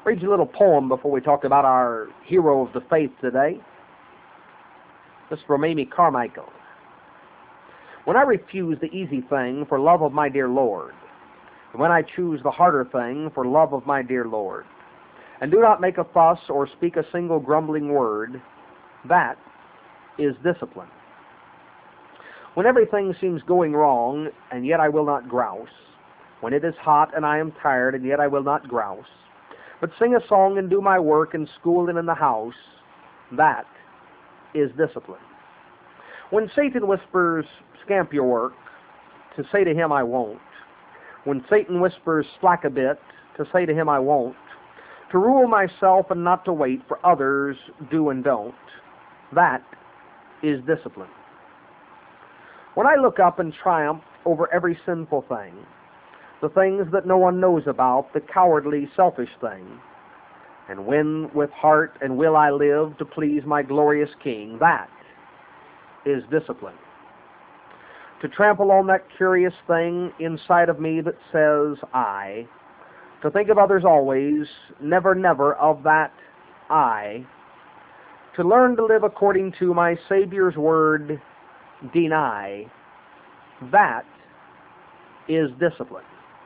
Read you a little poem before we talk about our hero of the faith today. This is from Amy Carmichael. When I refuse the easy thing for love of my dear Lord, and when I choose the harder thing for love of my dear Lord, and do not make a fuss or speak a single grumbling word, that is discipline. When everything seems going wrong, and yet I will not grouse, when it is hot and I am tired, and yet I will not grouse, but sing a song and do my work in school and in the house, that is discipline. When Satan whispers, scamp your work, to say to him I won't. When Satan whispers, slack a bit, to say to him I won't. To rule myself and not to wait for others do and don't, that is discipline. When I look up and triumph over every sinful thing, the things that no one knows about, the cowardly, selfish thing, and when with heart and will I live to please my glorious King, that is discipline. To trample on that curious thing inside of me that says I, to think of others always, never, never of that I, to learn to live according to my Savior's word, deny, that is discipline.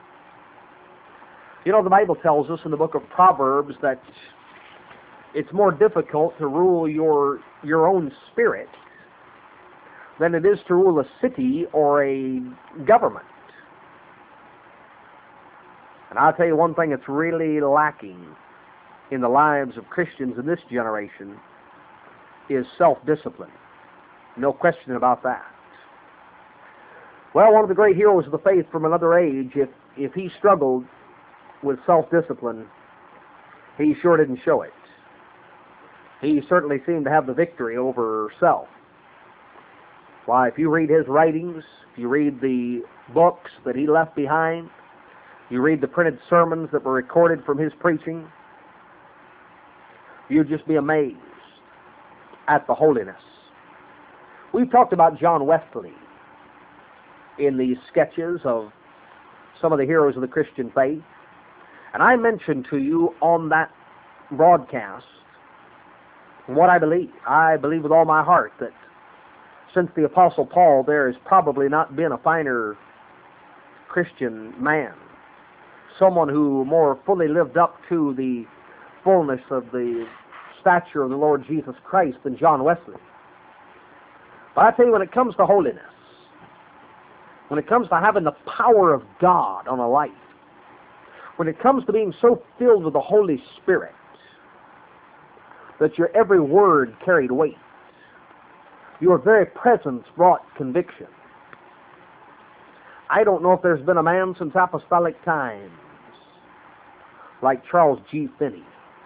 You know, the Bible tells us in the book of Proverbs that it's more difficult to rule your own spirit than it is to rule a city or a government. And I'll tell you one thing that's really lacking in the lives of Christians in this generation is self-discipline. No question about that. Well, one of the great heroes of the faith from another age, if he struggled with self-discipline, he sure didn't show it. He certainly seemed to have the victory over self. Why, if you read his writings, if you read the books that he left behind, you read the printed sermons that were recorded from his preaching, you'd just be amazed at the holiness. We've talked about John Wesley in these sketches of some of the heroes of the Christian faith. And I mentioned to you on that broadcast what I believe. I believe with all my heart that since the Apostle Paul, there has probably not been a finer Christian man, someone who more fully lived up to the fullness of the stature of the Lord Jesus Christ than John Wesley. But I tell you, when it comes to holiness, when it comes to having the power of God on a life, when it comes to being so filled with the Holy Spirit that your every word carried weight, your very presence brought conviction. I don't know if there's been a man since apostolic times like Charles G. Finney.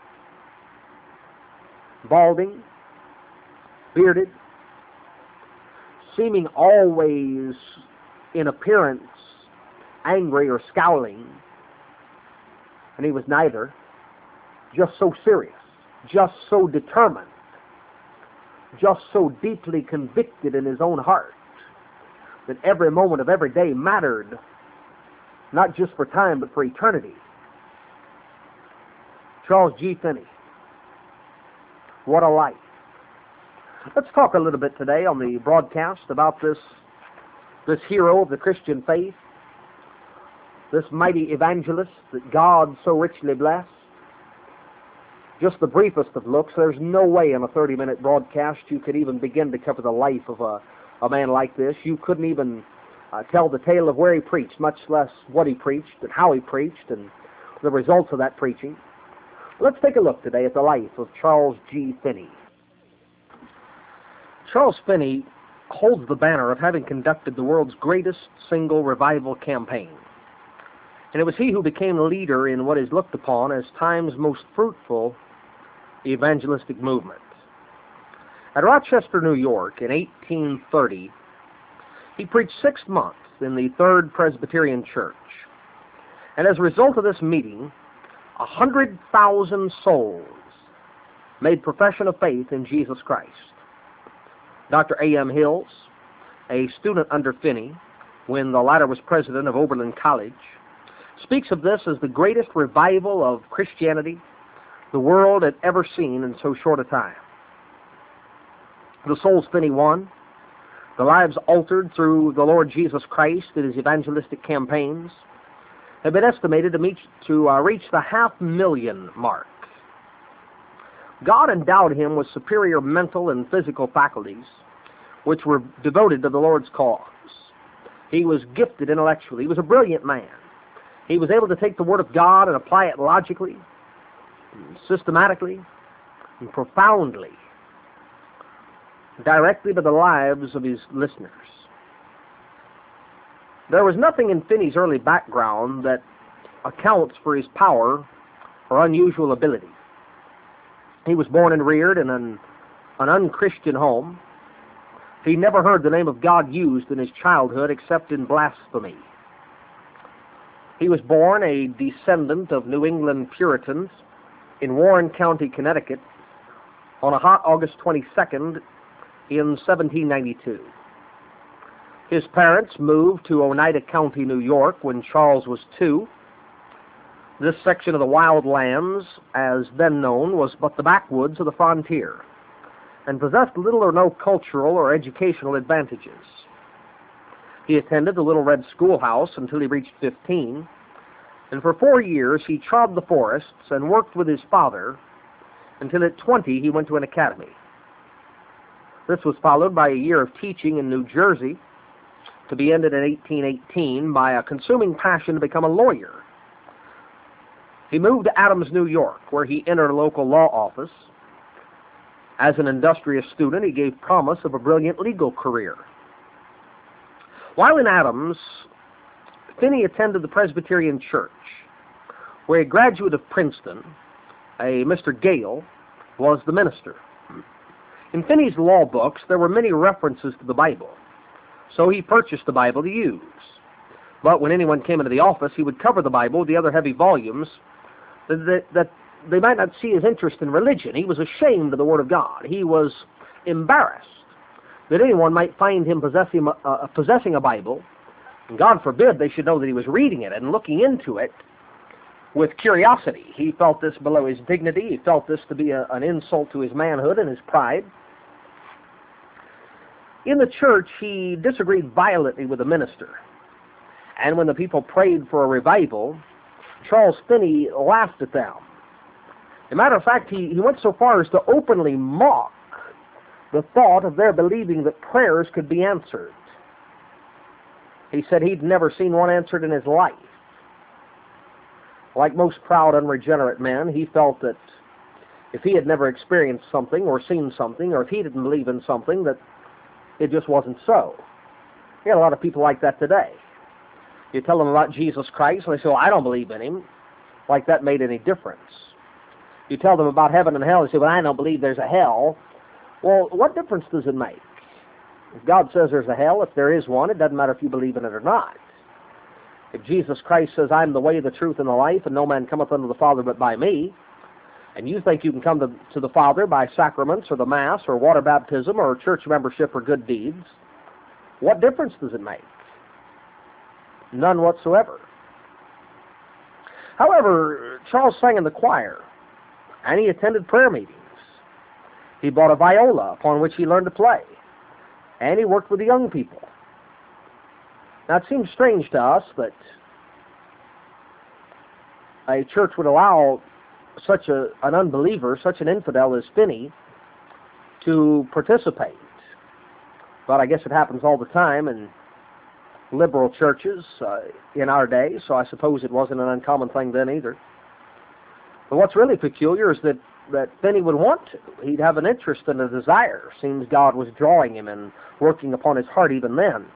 Balding, bearded, seeming always in appearance angry or scowling, and he was neither, just so serious, just so determined, just so deeply convicted in his own heart that every moment of every day mattered, not just for time, but for eternity. Charles G. Finney. What a life. Let's talk a little bit today on the broadcast about this hero of the Christian faith, this mighty evangelist that God so richly blessed. Just the briefest of looks. There's no way in a 30-minute broadcast you could even begin to cover the life of a man like this. You couldn't even tell the tale of where he preached, much less what he preached and how he preached and the results of that preaching. Let's take a look today at the life of Charles G. Finney. Charles Finney holds the banner of having conducted the world's greatest single revival campaign. And it was he who became the leader in what is looked upon as time's most fruitful evangelistic movement. At Rochester, New York, in 1830, he preached 6 months in the Third Presbyterian Church. And as a result of this meeting, 100,000 souls made profession of faith in Jesus Christ. Dr. A.M. Hills, a student under Finney, when the latter was president of Oberlin College, speaks of this as the greatest revival of Christianity the world had ever seen in so short a time. The souls Finney won, the lives altered through the Lord Jesus Christ in his evangelistic campaigns, have been estimated to reach the 500,000 mark. God endowed him with superior mental and physical faculties, which were devoted to the Lord's cause. He was gifted intellectually. He was a brilliant man. He was able to take the Word of God and apply it logically, and systematically, and profoundly, directly to the lives of his listeners. There was nothing in Finney's early background that accounts for his power or unusual ability. He was born and reared in an unchristian home. He never heard the name of God used in his childhood except in blasphemy. He was born a descendant of New England Puritans in Warren County, Connecticut, on a hot August 22nd in 1792. His parents moved to Oneida County, New York, when Charles was 2. This section of the wild lands, as then known, was but the backwoods of the frontier, and possessed little or no cultural or educational advantages. He attended the Little Red Schoolhouse until he reached 15, and for 4 years he trod the forests and worked with his father until at 20 he went to an academy. This was followed by a year of teaching in New Jersey, to be ended in 1818 by a consuming passion to become a lawyer. He moved to Adams, New York, where he entered a local law office. As an industrious student, he gave promise of a brilliant legal career. While in Adams, Finney attended the Presbyterian Church, where a graduate of Princeton, a Mr. Gale, was the minister. In Finney's law books, there were many references to the Bible, so he purchased the Bible to use. But when anyone came into the office, he would cover the Bible with the other heavy volumes that they might not see his interest in religion. He was ashamed of the Word of God. He was embarrassed that anyone might find him possessing a Bible, and God forbid they should know that he was reading it and looking into it with curiosity. He felt this below his dignity. He felt this to be an insult to his manhood and his pride. In the church, he disagreed violently with the minister, and when the people prayed for a revival, Charles Finney laughed at them. As a matter of fact, he went so far as to openly mock the thought of their believing that prayers could be answered. He said he'd never seen one answered in his life. Like most proud, unregenerate men, he felt that if he had never experienced something or seen something, or if he didn't believe in something, that it just wasn't so. You got a lot of people like that today. You tell them about Jesus Christ, and they say, well, I don't believe in him. Like that made any difference. You tell them about heaven and hell, they say, well, I don't believe there's a hell. Well, what difference does it make? If God says there's a hell, if there is one, it doesn't matter if you believe in it or not. If Jesus Christ says, I'm the way, the truth, and the life, and no man cometh unto the Father but by me, and you think you can come to the Father by sacraments or the Mass or water baptism or church membership or good deeds, what difference does it make? None whatsoever. However, Charles sang in the choir, and he attended prayer meetings. He bought a viola upon which he learned to play, and he worked with the young people. Now, it seems strange to us that a church would allow such an unbeliever, such an infidel as Finney, to participate. But I guess it happens all the time in liberal churches in our day, so I suppose it wasn't an uncommon thing then either. But what's really peculiar is that Finney would want to. He'd have an interest and a desire. Seems God was drawing him and working upon his heart even then.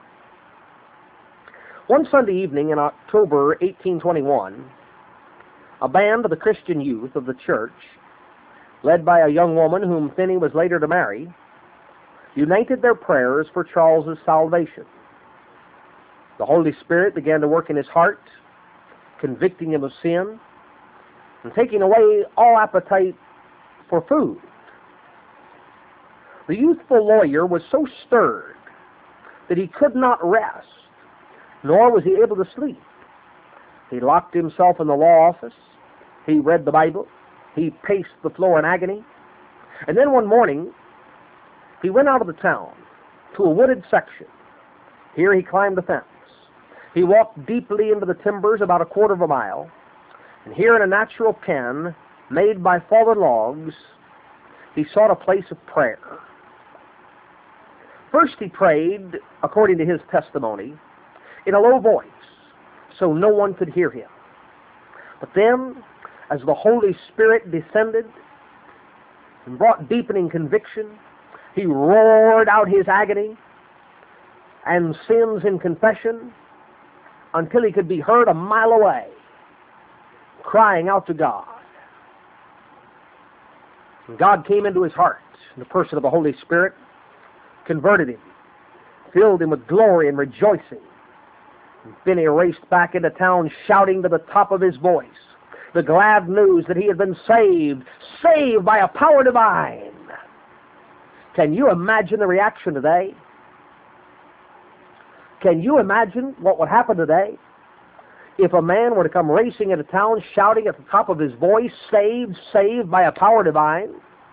One Sunday evening in October 1821, a band of the Christian youth of the church, led by a young woman whom Finney was later to marry, united their prayers for Charles's salvation. The Holy Spirit began to work in his heart, convicting him of sin, and taking away all appetite for food. The youthful lawyer was so stirred that he could not rest, nor was he able to sleep. He locked himself in the law office. He read the Bible. He paced the floor in agony. And then one morning, he went out of the town to a wooded section. Here he climbed the fence. He walked deeply into the timbers about a quarter of a mile. And here in a natural pen made by fallen logs, he sought a place of prayer. First he prayed, according to his testimony, in a low voice, so no one could hear him. But then, as the Holy Spirit descended and brought deepening conviction, he roared out his agony and sins in confession until he could be heard a mile away, crying out to God. And God came into his heart in the person of the Holy Spirit, converted him, filled him with glory and rejoicing. And Finney raced back into town shouting to the top of his voice the glad news that he had been saved by a power divine. Can you imagine the reaction today? Can you imagine what would happen today if a man were to come racing into town shouting at the top of his voice, saved by a power divine?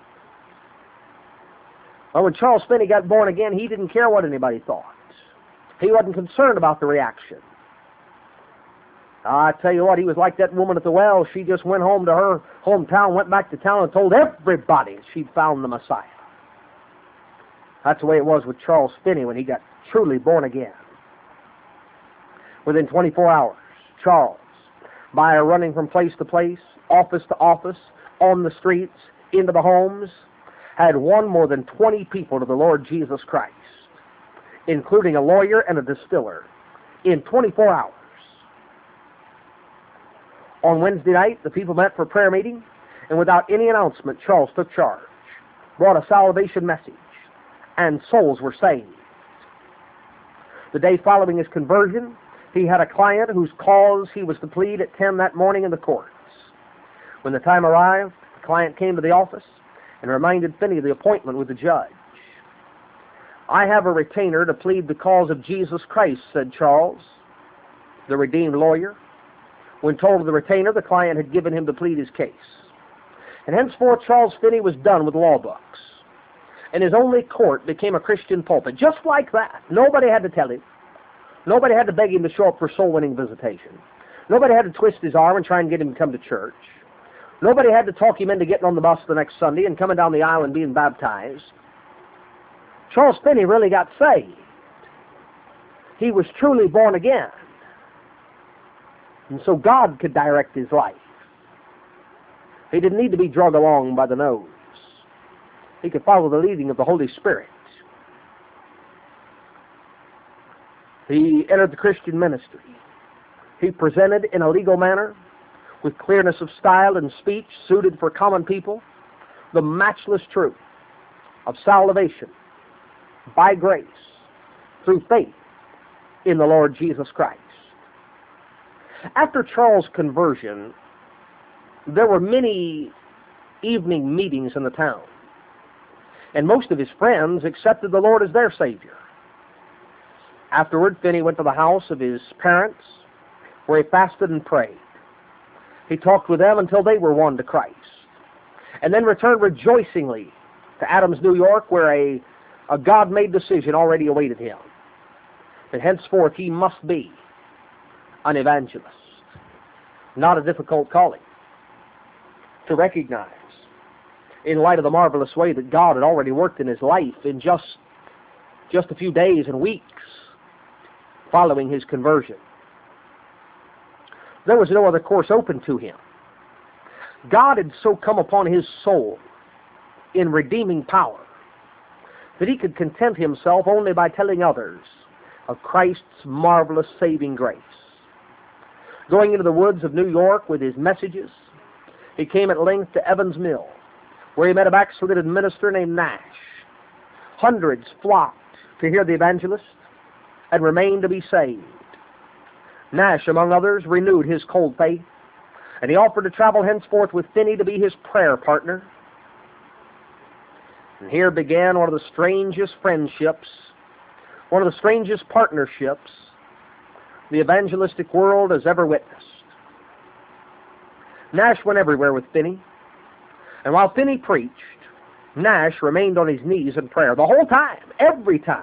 Well, when Charles Finney got born again, he didn't care what anybody thought. He wasn't concerned about the reaction. I tell you what, he was like that woman at the well. She just went home to her hometown, went back to town, and told everybody she'd found the Messiah. That's the way it was with Charles Finney when he got truly born again. Within 24 hours, Charles, by running from place to place, office to office, on the streets, into the homes, had won more than 20 people to the Lord Jesus Christ, including a lawyer and a distiller, in 24 hours. On Wednesday night, the people met for a prayer meeting, and without any announcement, Charles took charge, brought a salvation message, and souls were saved. The day following his conversion, he had a client whose cause he was to plead at 10 that morning in the courts. When the time arrived, the client came to the office and reminded Finney of the appointment with the judge. "I have a retainer to plead the cause of Jesus Christ," said Charles, the redeemed lawyer. When told of the retainer, the client had given him to plead his case. And henceforth, Charles Finney was done with law books. And his only court became a Christian pulpit. Just like that. Nobody had to tell him. Nobody had to beg him to show up for soul-winning visitation. Nobody had to twist his arm and try and get him to come to church. Nobody had to talk him into getting on the bus the next Sunday and coming down the aisle and being baptized. Charles Finney really got saved. He was truly born again. And so God could direct his life. He didn't need to be dragged along by the nose. He could follow the leading of the Holy Spirit. He entered the Christian ministry. He presented in a legal manner, with clearness of style and speech suited for common people, the matchless truth of salvation by grace through faith in the Lord Jesus Christ. After Charles' conversion, there were many evening meetings in the town, and most of his friends accepted the Lord as their Savior. Afterward, Finney went to the house of his parents, where he fasted and prayed. He talked with them until they were won to Christ, and then returned rejoicingly to Adams, New York, where a God-made decision already awaited him, that henceforth he must be an evangelist. Not a difficult calling to recognize, in light of the marvelous way that God had already worked in his life in just a few days and weeks following his conversion. There was no other course open to him. God had so come upon his soul in redeeming power that he could content himself only by telling others of Christ's marvelous saving grace. Going into the woods of New York with his messages, he came at length to Evans Mill, where he met a backslidden minister named Nash. Hundreds flocked to hear the evangelist and remained to be saved. Nash, among others, renewed his cold faith, and he offered to travel henceforth with Finney to be his prayer partner. And here began one of the strangest friendships, one of the strangest partnerships the evangelistic world has ever witnessed. Nash went everywhere with Finney, And while Finney preached, Nash remained on his knees in prayer the whole time, every time.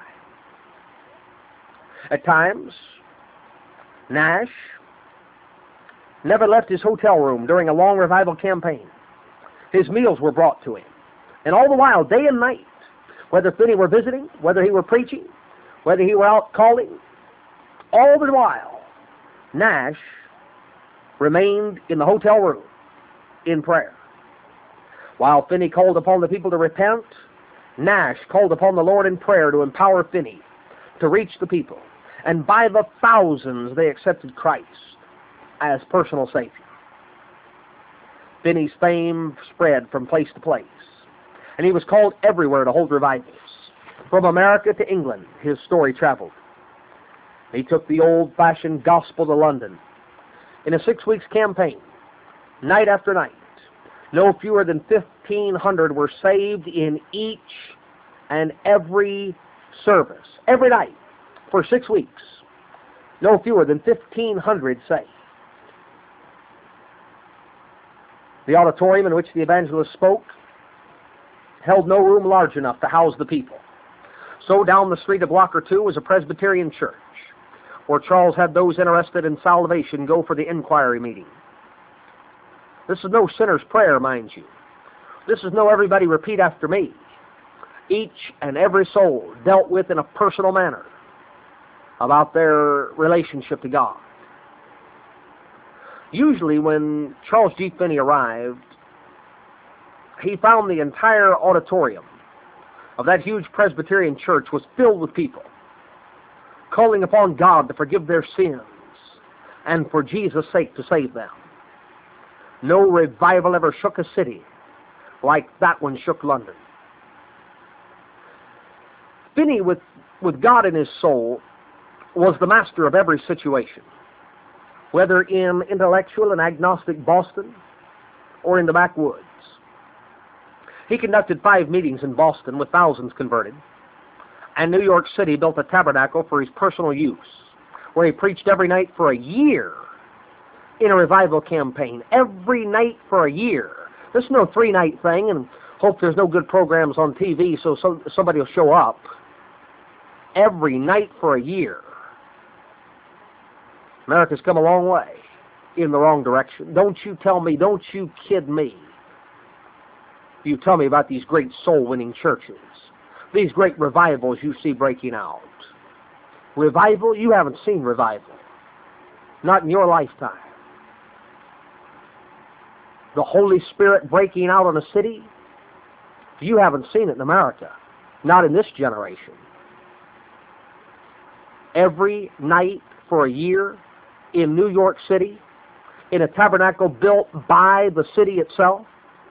At times, Nash never left his hotel room during a long revival campaign. His meals were brought to him. And all the while, day and night, whether Finney were visiting, whether he were preaching, whether he were out calling, all the while, Nash remained in the hotel room in prayer. While Finney called upon the people to repent, Nash called upon the Lord in prayer to empower Finney to reach the people. And by the thousands, they accepted Christ as personal Savior. Finney's fame spread from place to place, and he was called everywhere to hold revivals. From America to England, his story traveled. He took the old-fashioned gospel to London. In a 6-week campaign, night after night, no fewer than 1,500 were saved in each and every service, every night, for 6 weeks. No fewer than 1,500 saved. The auditorium in which the evangelist spoke held no room large enough to house the people. So down the street a block or two was a Presbyterian church, where Charles had those interested in salvation go for the inquiry meeting. This is no sinner's prayer, mind you. This is no everybody repeat after me. Each and every soul dealt with in a personal manner about their relationship to God. Usually when Charles G. Finney arrived, he found the entire auditorium of that huge Presbyterian church was filled with people calling upon God to forgive their sins and for Jesus' sake to save them. No revival ever shook a city like that one shook London. Finney, with God in his soul, was the master of every situation, whether in intellectual and agnostic Boston or in the backwoods. He conducted 5 meetings in Boston with thousands converted, and New York City built a tabernacle for his personal use, where he preached every night for a year in a revival campaign, every night for a year. This is no 3-night thing and hope there's no good programs on TV so somebody will show up. Every night for a year. America's come a long way in the wrong direction. Don't you tell me, don't you kid me. You tell me about these great soul-winning churches, these great revivals you see breaking out. Revival? You haven't seen revival. Not in your lifetime. The Holy Spirit breaking out in a city? You haven't seen it in America. Not in this generation. Every night for a year in New York City, in a tabernacle built by the city itself.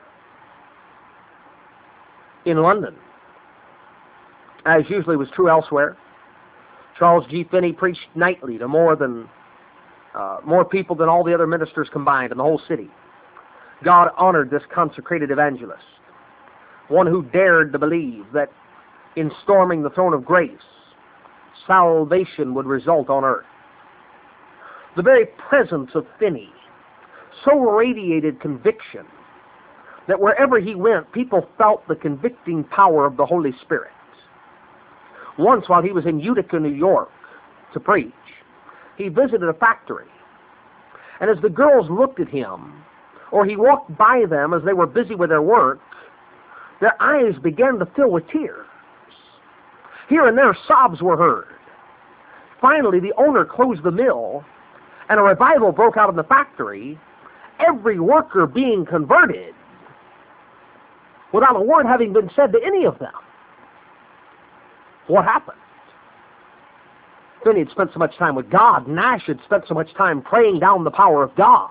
In London, as usually was true elsewhere, Charles G. Finney preached nightly to more people than all the other ministers combined in the whole city. God honored this consecrated evangelist, one who dared to believe that in storming the throne of grace, salvation would result on earth. The very presence of Finney so radiated conviction that wherever he went, people felt the convicting power of the Holy Spirit. Once, while he was in Utica, New York, to preach, he visited a factory. And as the girls looked at him, or he walked by them as they were busy with their work, their eyes began to fill with tears. Here and there, sobs were heard. Finally, the owner closed the mill, and a revival broke out in the factory, every worker being converted, without a word having been said to any of them. What happened? Finney had spent so much time with God. Nash had spent so much time praying down the power of God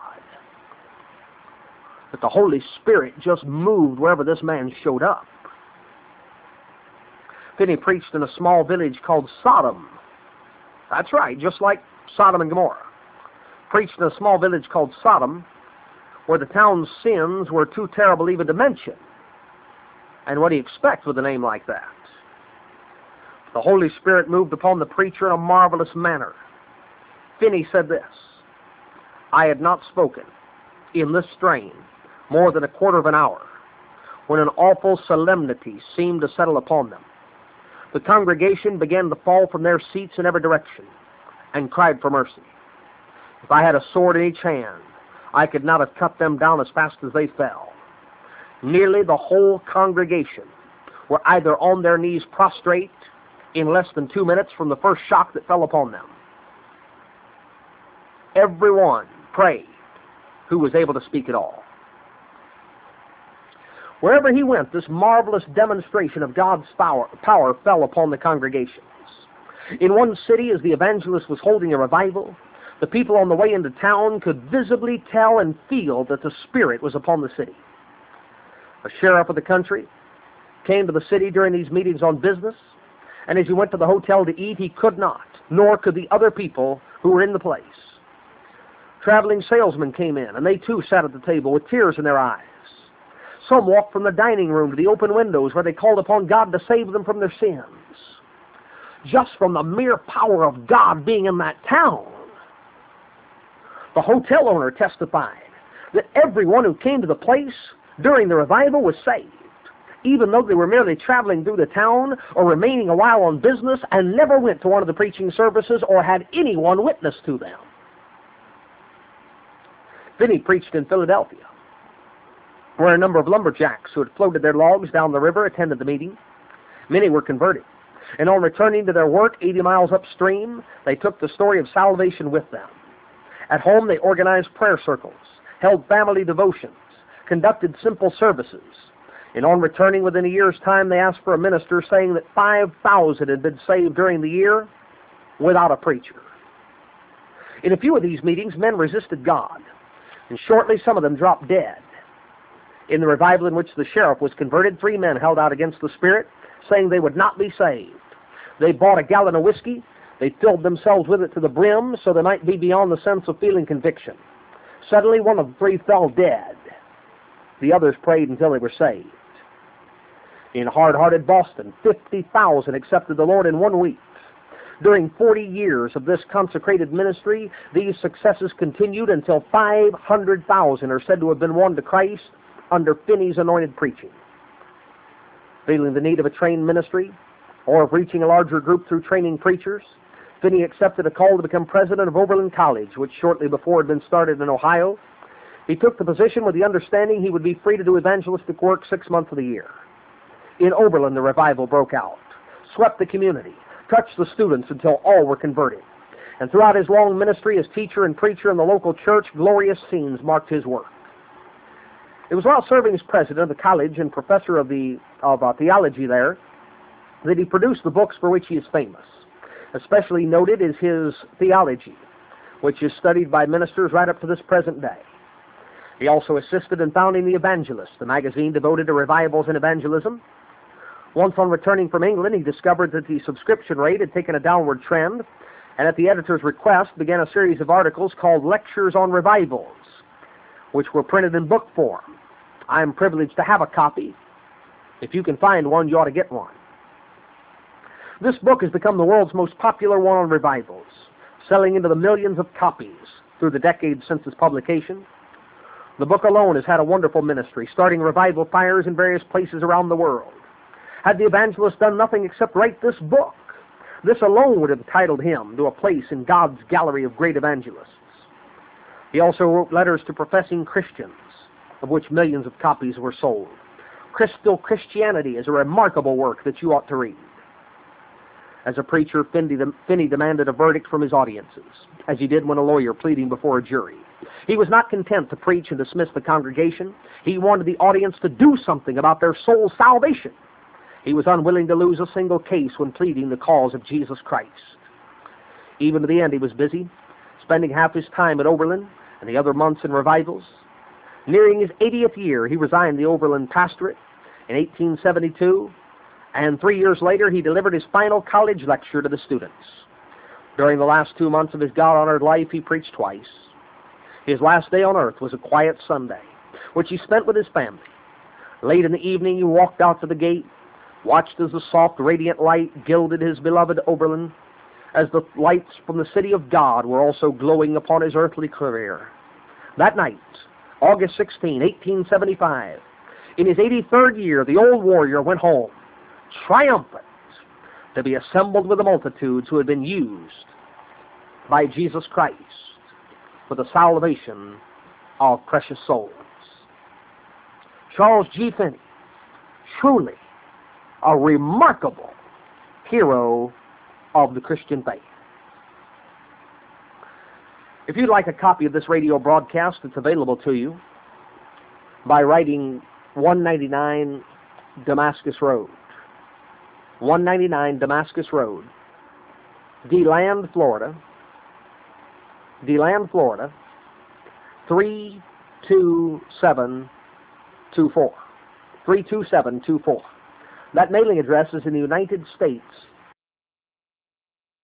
that the Holy Spirit just moved wherever this man showed up. Finney preached in a small village called Sodom. That's right, just like Sodom and Gomorrah. Preached in a small village called Sodom, where the town's sins were too terrible even to mention. And what do you expect with a name like that? The Holy Spirit moved upon the preacher in a marvelous manner. Finney said this: I had not spoken in this strain more than a quarter of an hour when an awful solemnity seemed to settle upon them. The congregation began to fall from their seats in every direction and cried for mercy. If I had a sword in each hand, I could not have cut them down as fast as they fell. Nearly the whole congregation were either on their knees prostrate in less than 2 minutes from the first shock that fell upon them. Everyone prayed who was able to speak at all. Wherever he went, this marvelous demonstration of God's power fell upon the congregations. In one city, as the evangelist was holding a revival, the people on the way into town could visibly tell and feel that the Spirit was upon the city. A sheriff of the country came to the city during these meetings on business, and as he went to the hotel to eat, he could not, nor could the other people who were in the place. Traveling salesmen came in, and they too sat at the table with tears in their eyes. Some walked from the dining room to the open windows where they called upon God to save them from their sins. Just from the mere power of God being in that town. The hotel owner testified that everyone who came to the place during the revival was saved, even though they were merely traveling through the town or remaining a while on business and never went to one of the preaching services or had anyone witness to them. Finney preached in Philadelphia, where a number of lumberjacks who had floated their logs down the river attended the meeting. Many were converted, and on returning to their work 80 miles upstream, they took the story of salvation with them. At home, they organized prayer circles, held family devotions, conducted simple services, and on returning within a year's time, they asked for a minister, saying that 5,000 had been saved during the year without a preacher. In a few of these meetings, men resisted God, and shortly some of them dropped dead. In the revival in which the sheriff was converted, 3 men held out against the Spirit, saying they would not be saved. They bought a gallon of whiskey. They filled themselves with it to the brim so they might be beyond the sense of feeling conviction. Suddenly, one of the 3 fell dead. The others prayed until they were saved. In hard-hearted Boston, 50,000 accepted the Lord in 1 week. During 40 years of this consecrated ministry, these successes continued until 500,000 are said to have been won to Christ under Finney's anointed preaching. Feeling the need of a trained ministry, or of reaching a larger group through training preachers, Finney accepted a call to become president of Oberlin College, which shortly before had been started in Ohio. He took the position with the understanding he would be free to do evangelistic work 6 months of the year. In Oberlin, the revival broke out, swept the community, touched the students until all were converted. And throughout his long ministry as teacher and preacher in the local church, glorious scenes marked his work. It was while serving as president of the college and professor of theology there that he produced the books for which he is famous. Especially noted is his theology, which is studied by ministers right up to this present day. He also assisted in founding The Evangelist, the magazine devoted to revivals and evangelism. Once on returning from England, he discovered that the subscription rate had taken a downward trend, and at the editor's request began a series of articles called Lectures on Revivals, which were printed in book form. I am privileged to have a copy. If you can find one, you ought to get one. This book has become the world's most popular one on revivals, selling into the millions of copies through the decades since its publication. The book alone has had a wonderful ministry, starting revival fires in various places around the world. Had the evangelist done nothing except write this book, this alone would have entitled him to a place in God's gallery of great evangelists. He also wrote letters to professing Christians, of which millions of copies were sold. Crystal Christianity is a remarkable work that you ought to read. As a preacher, Finney demanded a verdict from his audiences, as he did when a lawyer pleading before a jury. He was not content to preach and dismiss the congregation. He wanted the audience to do something about their soul's salvation. He was unwilling to lose a single case when pleading the cause of Jesus Christ. Even to the end, he was busy, spending half his time at Oberlin and the other months in revivals. Nearing his 80th year, he resigned the Oberlin pastorate in 1872, and 3 years later, he delivered his final college lecture to the students. During the last 2 months of his God-honored life, he preached twice. His last day on earth was a quiet Sunday, which he spent with his family. Late in the evening, he walked out to the gate, watched as the soft, radiant light gilded his beloved Oberlin, as the lights from the city of God were also glowing upon his earthly career. That night, August 16, 1875, In his 83rd year, the old warrior went home, triumphant, to be assembled with the multitudes who had been used by Jesus Christ for the salvation of precious souls. Charles G. Finney, truly a remarkable hero of the Christian faith. If you'd like a copy of this radio broadcast, it's available to you by writing 199 Damascus Road. 199 Damascus Road, DeLand, Florida. DeLand, Florida, 32724. 32724. That mailing address is in the United States